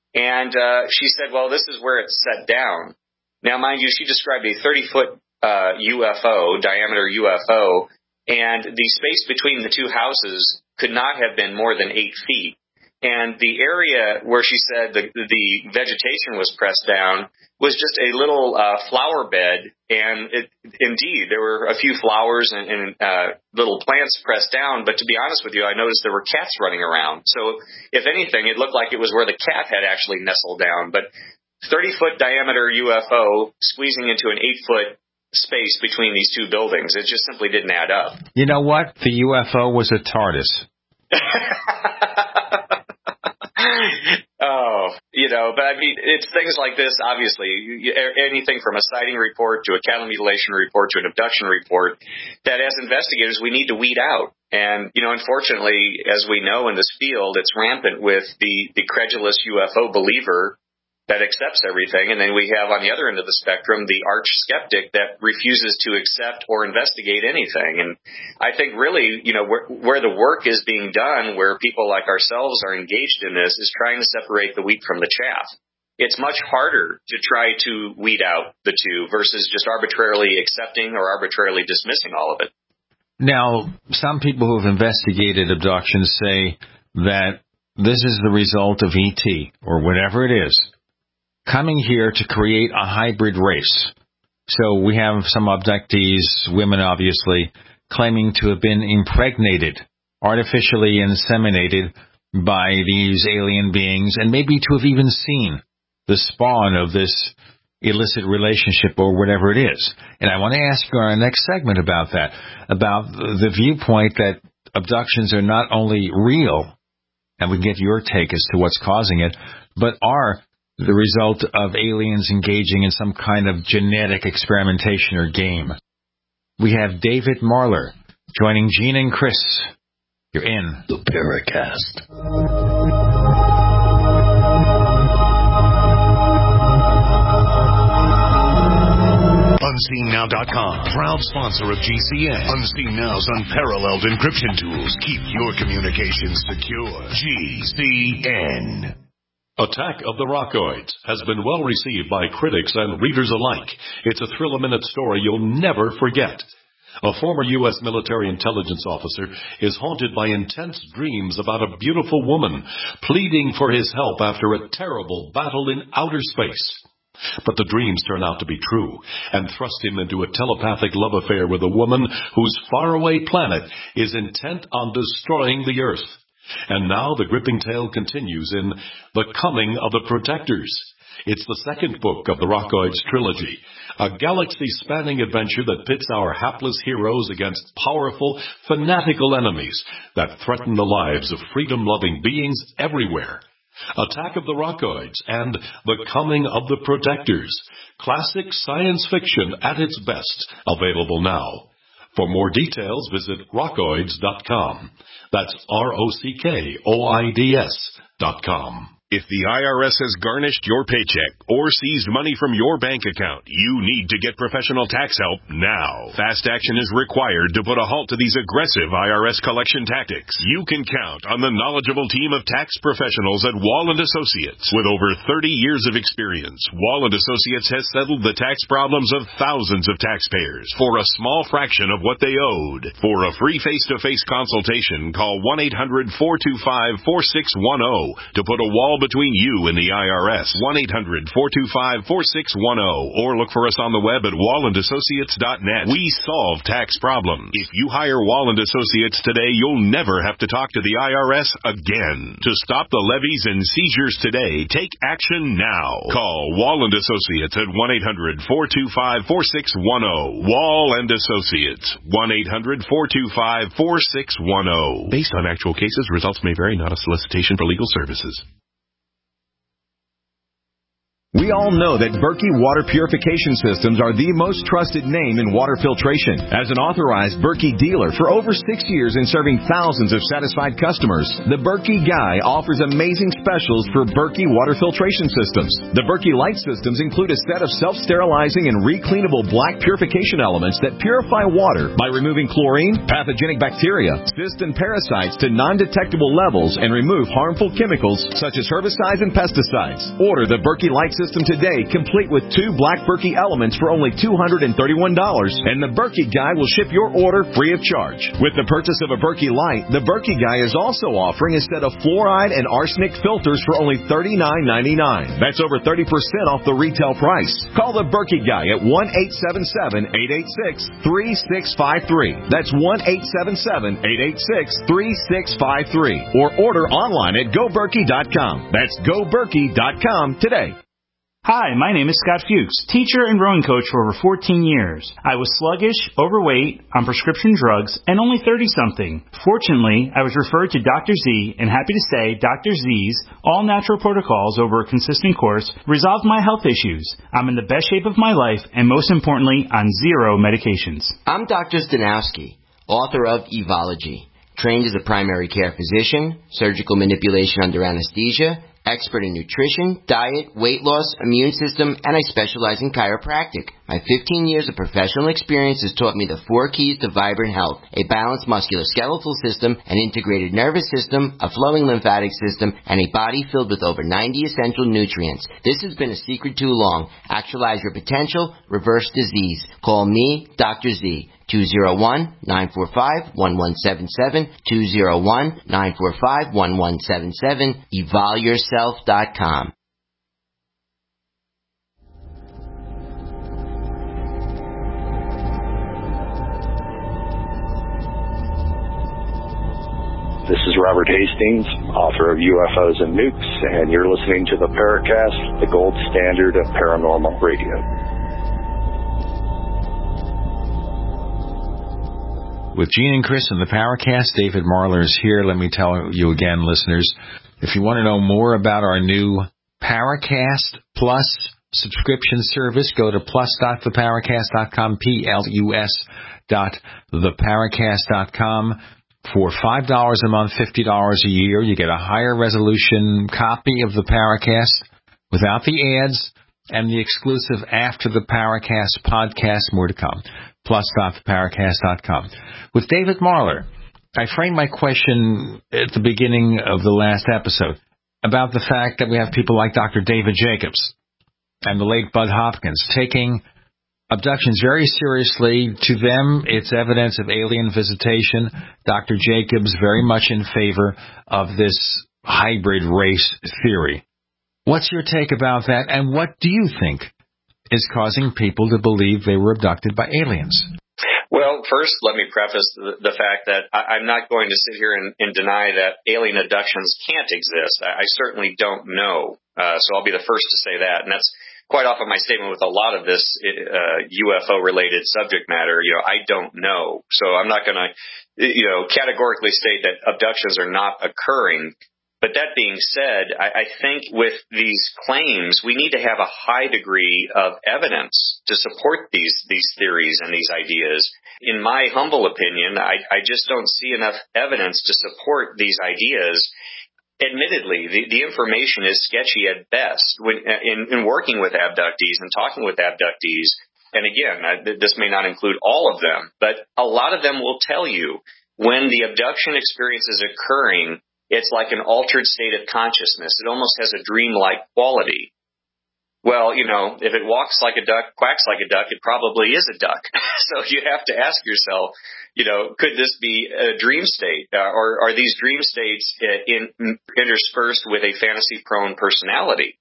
And uh, she said, well, this is where it's set down. Now, mind you, she described a thirty-foot uh, U F O, diameter U F O, and the space between the two houses could not have been more than eight feet. And the area where she said the, the vegetation was pressed down was just a little uh, flower bed, and it, indeed, there were a few flowers and, and uh, little plants pressed down, but to be honest with you, I noticed there were cats running around. So, if anything, it looked like it was where the cat had actually nestled down. But thirty-foot diameter U F O squeezing into an eight-foot space between these two buildings, it just simply didn't add up. You know what? The U F O was a TARDIS. Oh, you know, but I mean, it's things like this, obviously. You, anything from a sighting report to a cattle mutilation report to an abduction report that as investigators we need to weed out. And, you know, unfortunately, as we know in this field, it's rampant with the, the credulous U F O believer that accepts everything. And then we have on the other end of the spectrum, the arch skeptic that refuses to accept or investigate anything. And I think really, you know, where, where the work is being done, where people like ourselves are engaged in this, is trying to separate the wheat from the chaff. It's much harder to try to weed out the two versus just arbitrarily accepting or arbitrarily dismissing all of it. Now, some people who have investigated abductions say that this is the result of E T or whatever it is, coming here to create a hybrid race. So we have some abductees, women obviously, claiming to have been impregnated, artificially inseminated by these alien beings, and maybe to have even seen the spawn of this illicit relationship or whatever it is. And I want to ask you in our next segment about that, about the viewpoint that abductions are not only real, and we can get your take as to what's causing it, but are the result of aliens engaging in some kind of genetic experimentation or game. We have David Marler joining Gene and Chris. You're in the Paracast. Unseen Now dot com, proud sponsor of G C N. Unseen Now's unparalleled encryption tools keep your communications secure. G C N. Attack of the Rockoids has been well received by critics and readers alike. It's a thrill-a-minute story you'll never forget. A former U S military intelligence officer is haunted by intense dreams about a beautiful woman pleading for his help after a terrible battle in outer space. But the dreams turn out to be true and thrust him into a telepathic love affair with a woman whose faraway planet is intent on destroying the Earth. And now the gripping tale continues in The Coming of the Protectors. It's the second book of the Rockoids trilogy, a galaxy-spanning adventure that pits our hapless heroes against powerful, fanatical enemies that threaten the lives of freedom-loving beings everywhere. Attack of the Rockoids and The Coming of the Protectors, classic science fiction at its best, available now. For more details, visit rockoids dot com. That's R O C K O I D S dot com. If the I R S has garnished your paycheck or seized money from your bank account, you need to get professional tax help now. Fast action is required to put a halt to these aggressive I R S collection tactics. You can count on the knowledgeable team of tax professionals at Wall and Associates. With over thirty years of experience, Wall and Associates has settled the tax problems of thousands of taxpayers for a small fraction of what they owed. For a free face-to-face consultation, call one eight hundred four two five four six one zero to put a wall between you and the I R S. one eight hundred four two five four six one zero or look for us on the web at wall and associates dot net. We solve tax problems. If you hire Wall and Associates today, you'll never have to talk to the I R S again. To stop the levies and seizures today, take action now. Call Wall and Associates at one eight hundred four two five four six one zero. Wall and Associates, one eight hundred four two five four six one zero. Based on actual cases, results may vary, not a solicitation for legal services. We all know that Berkey Water Purification Systems are the most trusted name in water filtration. As an authorized Berkey dealer for over six years and serving thousands of satisfied customers, the Berkey Guy offers amazing specials for Berkey Water Filtration Systems. The Berkey Light Systems include a set of self-sterilizing and recleanable black purification elements that purify water by removing chlorine, pathogenic bacteria, cysts, and parasites to non-detectable levels and remove harmful chemicals such as herbicides and pesticides. Order the Berkey Light System today, complete with two black Berkey elements for only two hundred thirty-one dollars, and the Berkey Guy will ship your order free of charge. With the purchase of a Berkey Light, the Berkey Guy is also offering a set of fluoride and arsenic filters for only thirty-nine ninety-nine. That's over thirty percent off the retail price. Call the Berkey Guy at one eight seven seven, eight eight six, three six five three. That's one eight seven seven, eight eight six, three six five three. Or order online at go berkey dot com. That's go berkey dot com today. Hi, my name is Scott Fuchs, teacher and rowing coach for over fourteen years. I was sluggish, overweight, on prescription drugs, and only thirty-something. Fortunately, I was referred to Doctor Z, and happy to say Doctor Z's all-natural protocols over a consistent course resolved my health issues. I'm in the best shape of my life, and most importantly, on zero medications. I'm Doctor Stanowski, author of Evology, trained as a primary care physician, surgical manipulation under anesthesia, expert in nutrition, diet, weight loss, immune system, and I specialize in chiropractic. My fifteen years of professional experience has taught me the four keys to vibrant health: a balanced musculoskeletal system, an integrated nervous system, a flowing lymphatic system, and a body filled with over ninety essential nutrients. This has been a secret too long. Actualize your potential, reverse disease. Call me, Doctor Z. two oh one, nine four five, one one seven seven, two oh one, nine four five, one one seven seven, evol yourself dot com. This is Robert Hastings, author of U F Os and Nukes, and you're listening to the Paracast, the gold standard of paranormal radio. With Gene and Chris in the Paracast, David Marler is here. Let me tell you again, listeners, if you want to know more about our new Paracast Plus subscription service, go to plus dot the paracast dot com, P L U S dot the paracast dot com. For five dollars a month, fifty dollars a year, you get a higher resolution copy of the Paracast without the ads and the exclusive After the Paracast podcast. More to come. plus dot the paracast dot com. With David Marler, I framed my question at the beginning of the last episode about the fact that we have people like Doctor David Jacobs and the late Bud Hopkins taking abductions very seriously. To them, it's evidence of alien visitation. Doctor Jacobs very much in favor of this hybrid race theory. What's your take about that, and what do you think is causing people to believe they were abducted by aliens? Well, first, let me preface the, the fact that I, I'm not going to sit here and, and deny that alien abductions can't exist. I, I certainly don't know, uh, so I'll be the first to say that, and that's quite often my statement with a lot of this uh, U F O-related subject matter. You know, I don't know, so I'm not going to, you know, categorically state that abductions are not occurring. But that being said, I, I think with these claims, we need to have a high degree of evidence to support these these theories and these ideas. In my humble opinion, I, I just don't see enough evidence to support these ideas. Admittedly, the, the information is sketchy at best. When, in, in working with abductees and talking with abductees, and again, I, this may not include all of them, but a lot of them will tell you when the abduction experience is occurring, it's like an altered state of consciousness. It almost has a dreamlike quality. Well, you know, if it walks like a duck, quacks like a duck, it probably is a duck. So you have to ask yourself, you know, could this be a dream state? Uh, or are these dream states in, in, interspersed with a fantasy-prone personality?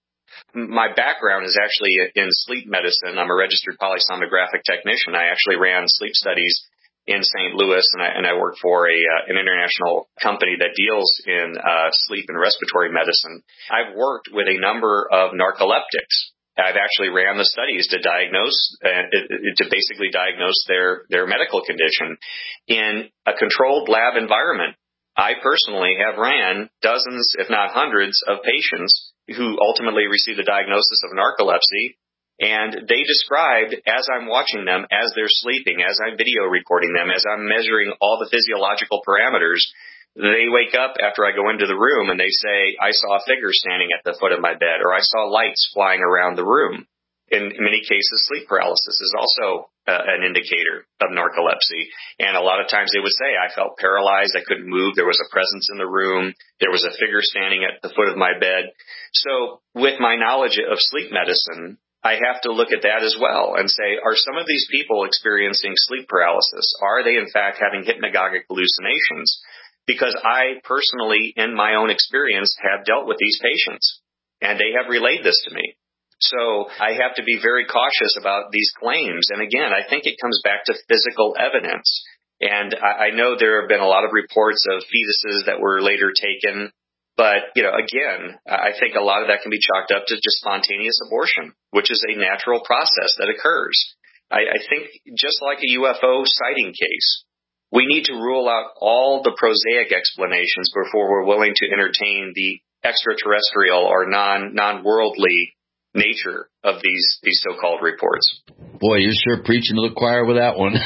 My background is actually in sleep medicine. I'm a registered polysomnographic technician. I actually ran sleep studies in Saint Louis, and I, and I work for a uh, an international company that deals in uh, sleep and respiratory medicine. I've worked with a number of narcoleptics. I've actually ran the studies to diagnose, uh, to basically diagnose their, their medical condition in a controlled lab environment. I personally have ran dozens, if not hundreds, of patients who ultimately received a diagnosis of narcolepsy. And they described, as I'm watching them, as they're sleeping, as I'm video recording them, as I'm measuring all the physiological parameters, they wake up after I go into the room and they say, I saw a figure standing at the foot of my bed, or I saw lights flying around the room. In many cases, sleep paralysis is also uh, an indicator of narcolepsy. And a lot of times they would say, I felt paralyzed, I couldn't move, there was a presence in the room, there was a figure standing at the foot of my bed. So with my knowledge of sleep medicine, I have to look at that as well and say, are some of these people experiencing sleep paralysis? Are they, in fact, having hypnagogic hallucinations? Because I personally, in my own experience, have dealt with these patients, and they have relayed this to me. So I have to be very cautious about these claims. And again, I think it comes back to physical evidence. And I, I know there have been a lot of reports of fetuses that were later taken. But, you know, again, I think a lot of that can be chalked up to just spontaneous abortion, which is a natural process that occurs. I, I think just like a U F O sighting case, we need to rule out all the prosaic explanations before we're willing to entertain the extraterrestrial or non, non-worldly nature of these, these so-called reports. Boy, you're sure preaching to the choir with that one.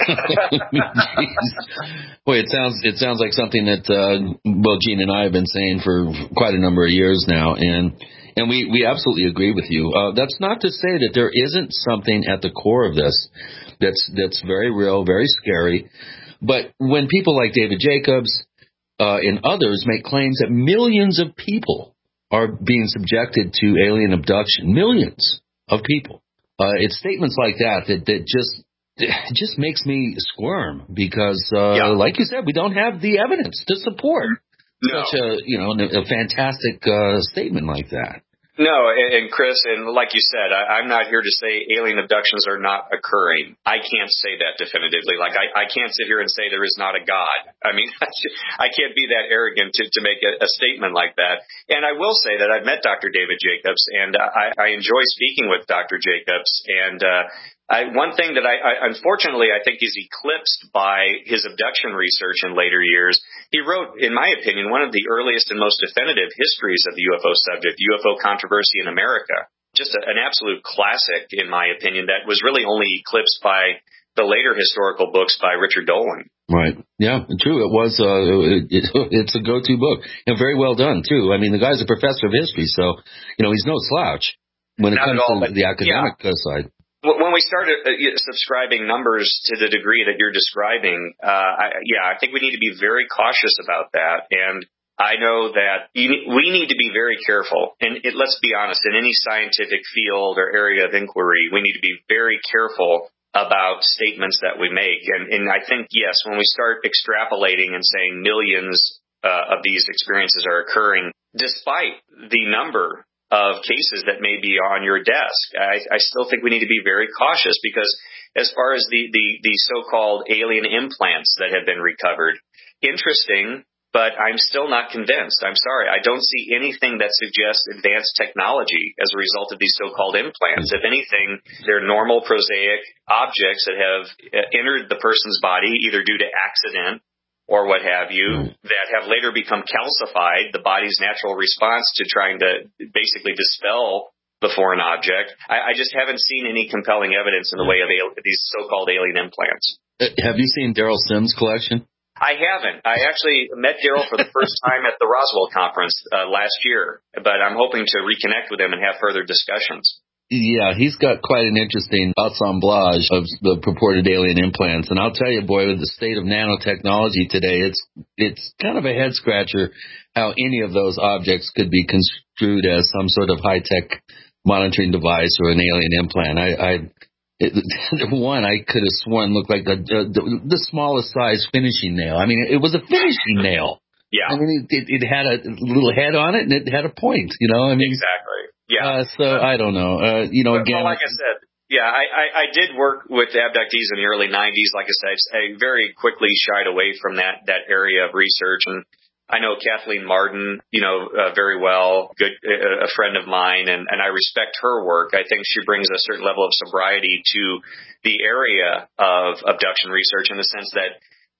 Boy, it sounds it sounds like something that uh, well, Gene and I have been saying for quite a number of years now, and and we, we absolutely agree with you. Uh, that's not to say that there isn't something at the core of this that's that's very real, very scary. But when people like David Jacobs uh, and others make claims that millions of people are being subjected to alien abduction, millions of people. Uh, it's statements like that that, that just it just makes me squirm because, uh, yeah. like you said, we don't have the evidence to support no. such a you know a fantastic uh, statement like that. No, and, and Chris, and like you said, I, I'm not here to say alien abductions are not occurring. I can't say that definitively. Like, I, I can't sit here and say there is not a God. I mean, I can't be that arrogant to, to make a, a statement like that. And I will say that I've met Doctor David Jacobs, and I, I enjoy speaking with Doctor Jacobs. And uh, I, one thing that I, I, unfortunately, I think is eclipsed by his abduction research in later years. He wrote, in my opinion, one of the earliest and most definitive histories of the U F O subject, U F O Controversy in America. Just a, an absolute classic, in my opinion, that was really only eclipsed by the later historical books by Richard Dolan. Right. Yeah, true. It was, uh, it, it's a go-to book. And very well done, too. I mean, the guy's a professor of history, so, you know, he's no slouch when it Not comes all, to the academic yeah. side. When we started subscribing numbers to the degree that you're describing, uh, I, yeah, I think we need to be very cautious about that. And I know that you, we need to be very careful. And it, let's be honest, in any scientific field or area of inquiry, we need to be very careful about statements that we make. And, and I think, yes, when we start extrapolating and saying millions uh, of these experiences are occurring, despite the number of cases that may be on your desk, I, I still think we need to be very cautious because as far as the, the, the so-called alien implants that have been recovered, interesting, but I'm still not convinced. I'm sorry. I don't see anything that suggests advanced technology as a result of these so-called implants. If anything, they're normal prosaic objects that have entered the person's body either due to accident or what have you, that have later become calcified, the body's natural response to trying to basically dispel the foreign object. I, I just haven't seen any compelling evidence in the way of al- these so-called alien implants. Have you seen Daryl Sims' collection? I haven't. I actually met Daryl for the first time at the Roswell conference uh, last year, but I'm hoping to reconnect with him and have further discussions. Yeah, he's got quite an interesting assemblage of the purported alien implants. And I'll tell you, boy, with the state of nanotechnology today, it's it's kind of a head scratcher how any of those objects could be construed as some sort of high-tech monitoring device or an alien implant. I, I it, one I could have sworn looked like the, the the smallest size finishing nail. I mean, it was a finishing nail. Yeah. I mean, it, it had a little head on it and it had a point, you know? I mean, exactly. Yeah. Uh, so I don't know. Uh, you know, but, again, well, like I said, yeah, I, I, I did work with abductees in the early nineties. Like I said, I very quickly shied away from that, that area of research. And I know Kathleen Martin, you know, uh, very well, good, uh, a friend of mine, and, and I respect her work. I think she brings a certain level of sobriety to the area of abduction research in the sense that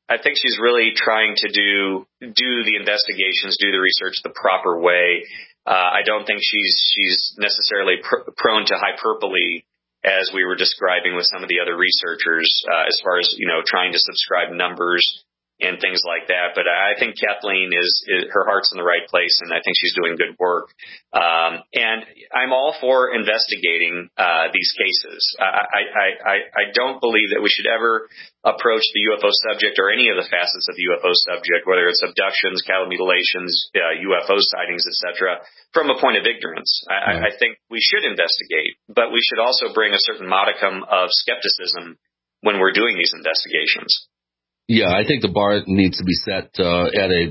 I think she's really trying to do do the investigations, do the research the proper way. Uh, I don't think she's she's necessarily pr- prone to hyperbole, as we were describing with some of the other researchers, uh, as far as, you know, trying to subscribe numbers and things like that. But I think Kathleen is, is her heart's in the right place, and I think she's doing good work. Um, and I'm all for investigating uh, these cases. I, I, I, I don't believe that we should ever approach the U F O subject or any of the facets of the U F O subject, whether it's abductions, cattle mutilations, uh, U F O sightings, et cetera, from a point of ignorance. I, I think we should investigate, but we should also bring a certain modicum of skepticism when we're doing these investigations. Yeah, I think the bar needs to be set uh, at a,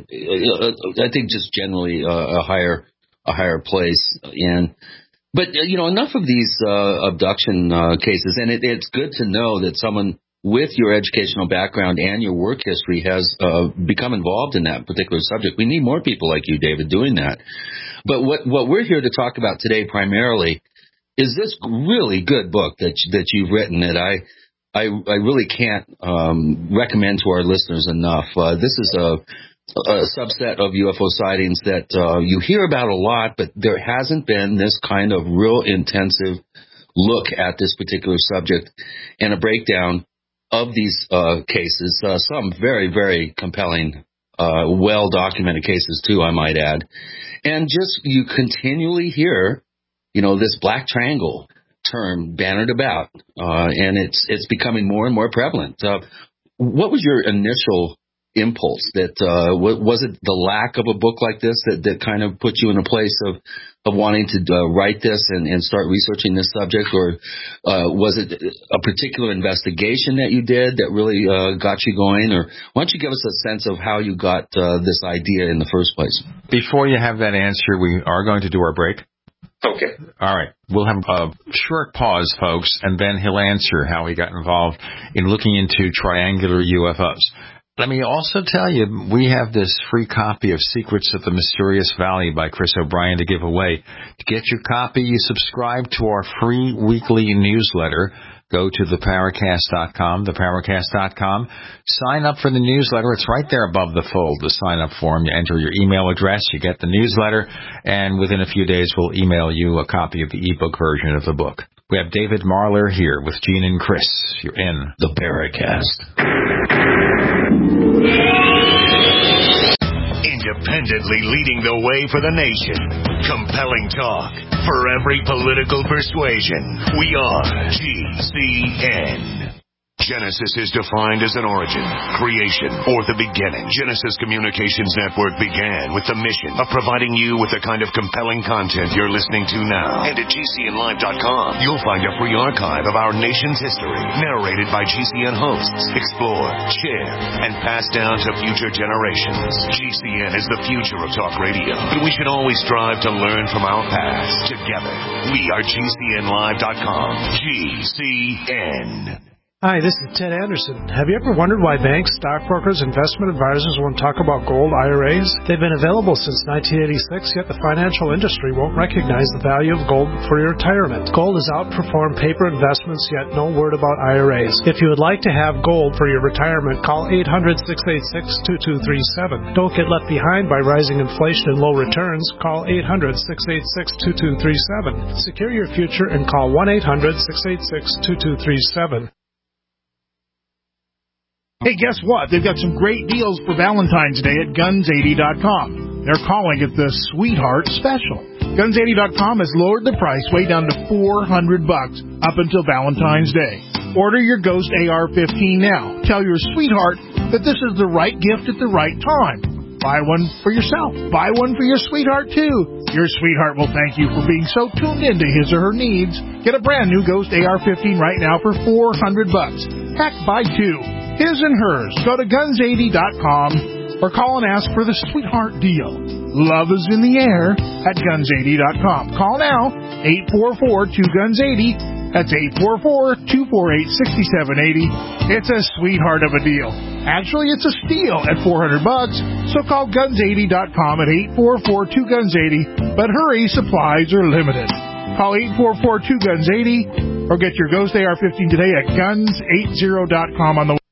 I think just generally uh, a higher, a higher place. And, but you know, enough of these uh, abduction uh, cases, and it, it's good to know that someone with your educational background and your work history has uh, become involved in that particular subject. We need more people like you, David, doing that. But what what we're here to talk about today primarily is this really good book that that you've written that I. I, I really can't um, recommend to our listeners enough. Uh, this is a, a subset of U F O sightings that uh, you hear about a lot, but there hasn't been this kind of real intensive look at this particular subject and a breakdown of these uh, cases. Uh, some very, very compelling, uh, well-documented cases, too, I might add. And just you continually hear, you know, this black triangle term bannered about, uh, and it's it's becoming more and more prevalent. Uh, what was your initial impulse? That uh, was it the lack of a book like this that, that kind of put you in a place of, of wanting to uh, write this and, and start researching this subject, or uh, was it a particular investigation that you did that really uh, got you going? Or why don't you give us a sense of how you got uh, this idea in the first place? Before you have that answer, we are going to do our break. Okay. All right. We'll have a short pause, folks, and then he'll answer how he got involved in looking into triangular U F Os. Let me also tell you, we have this free copy of Secrets of the Mysterious Valley by Chris O'Brien to give away. To get your copy, you subscribe to our free weekly newsletter. Go to the paracast dot com, the paracast dot com. Sign up for the newsletter. It's right there above the fold, the sign-up form. You enter your email address, you get the newsletter, and within a few days we'll email you a copy of the ebook version of the book. We have David Marler here with Gene and Chris. You're in the Paracast. Independently leading the way for the nation. Compelling talk for every political persuasion. We are G C N. Genesis is defined as an origin, creation, or the beginning. Genesis Communications Network began with the mission of providing you with the kind of compelling content you're listening to now. And at G C N live dot com, you'll find a free archive of our nation's history, narrated by G C N hosts, explored, shared, and passed down to future generations. G C N is the future of talk radio, but we should always strive to learn from our past. Together, we are G C N live dot com. G C N. Hi, this is Ted Anderson. Have you ever wondered why banks, stockbrokers, investment advisors won't talk about gold I R As? They've been available since nineteen eighty-six, yet the financial industry won't recognize the value of gold for your retirement. Gold has outperformed paper investments, yet no word about I R As. If you would like to have gold for your retirement, call eight hundred, six eight six, two two three seven. Don't get left behind by rising inflation and low returns. Call eight hundred, six eight six, two two three seven. Secure your future and call one eight hundred, six eight six, two two three seven. Hey, guess what? They've got some great deals for Valentine's Day at guns eighty dot com. They're calling it the Sweetheart Special. guns eighty dot com has lowered the price way down to four hundred bucks up until Valentine's Day. Order your Ghost A R fifteen now. Tell your sweetheart that this is the right gift at the right time. Buy one for yourself. Buy one for your sweetheart, too. Your sweetheart will thank you for being so tuned into his or her needs. Get a brand new Ghost A R fifteen right now for four hundred bucks. Heck, buy two. His and hers. Go to guns eighty dot com or call and ask for the Sweetheart deal. Love is in the air at guns eighty dot com. Call now, eight four four, two guns eighty. That's eight four four, two four eight, six seven eight zero. It's a sweetheart of a deal. Actually, it's a steal at four hundred bucks. So call guns eighty dot com at eight four four, two guns eighty. But hurry, supplies are limited. Call eight four four, two guns eighty or get your Ghost A R fifteen today at guns eighty dot com on the